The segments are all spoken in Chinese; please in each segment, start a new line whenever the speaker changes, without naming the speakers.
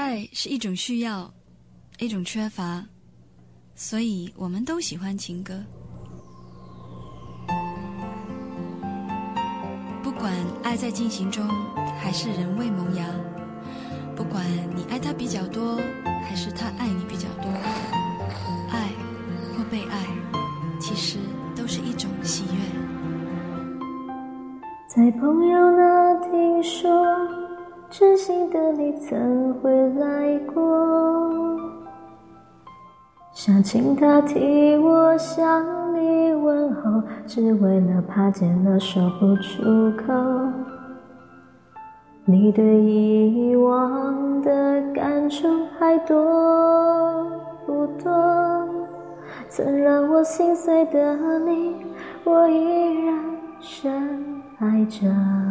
爱是一种需要，一种缺乏，所以我们都喜欢情歌。不管爱在进行中，还是仍未萌芽，不管你爱他比较多，还是他爱你比较多，爱或被爱，其实都是一种喜悦。
在朋友那听说，知心的你曾回来过，想请他替我向你问候，只为了怕见了说不出口。你对以往的感触还多不多？曾让我心碎的你，我依然深爱着。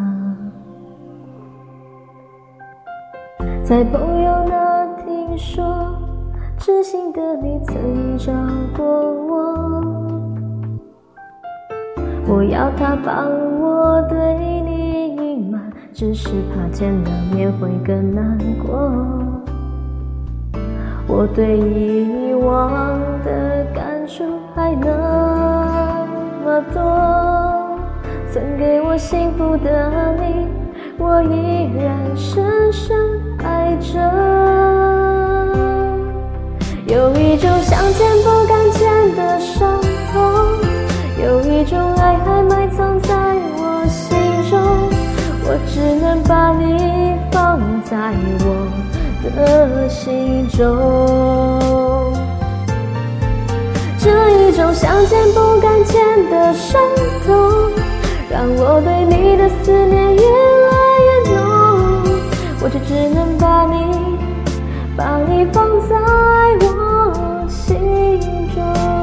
在朋友那听说，知心的你曾找过我，我要他帮我对你隐瞒，只是怕见了面会更难过。我对以往的感触还那么多，曾给我幸福的你，我依然深深爱着。有一种想见不敢见的伤痛，有一种爱还埋藏在我心中，我只能把你放在我的心中。这一种想见不敢见的伤痛，让我对你的思念越来越浓，我就只能把你放在我心中。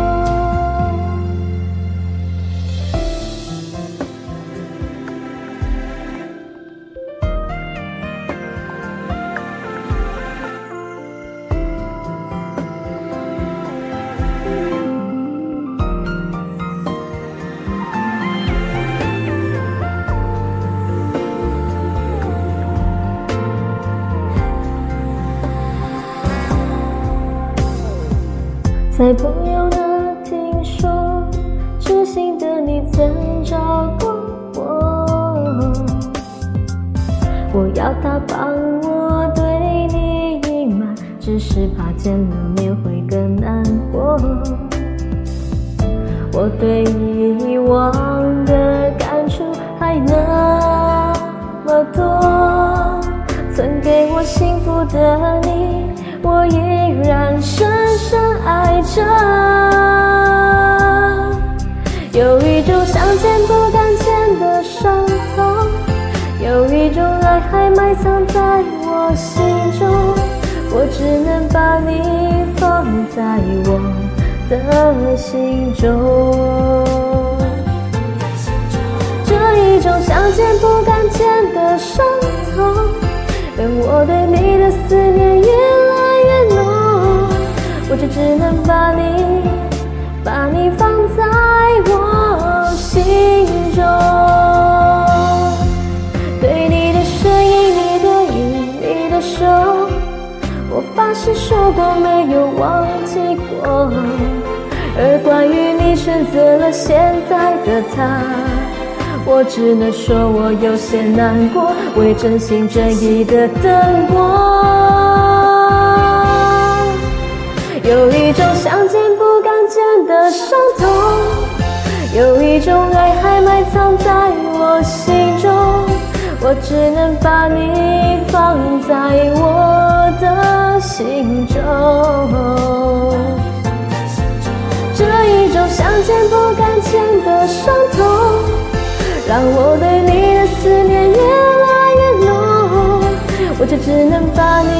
在朋友那听说，知心的你曾找过我，我要他帮我对你隐瞒，只是怕见了面会更难过。我对以往的感触还那么多，曾给我幸福的你，我依然深深爱着。有一种想见不敢见的伤痛，有一种爱还埋藏在我心中，我只能把你放在我的心中。这一种想见不敢见的伤痛，让我对你的思念越来越浓，我就只能把你放在我心中。对你的声音，你的影，你的手，我发誓说过没有忘记过。而关于你选择了现在的他，我只能说我有些难过，为真心真意的等过。有一种想见不敢见的伤痛，有一种爱还埋藏在我心中，我只能把你放在我的心中。这一种想见不敢见的伤痛，让我对你的思念越来越浓，我就只能把你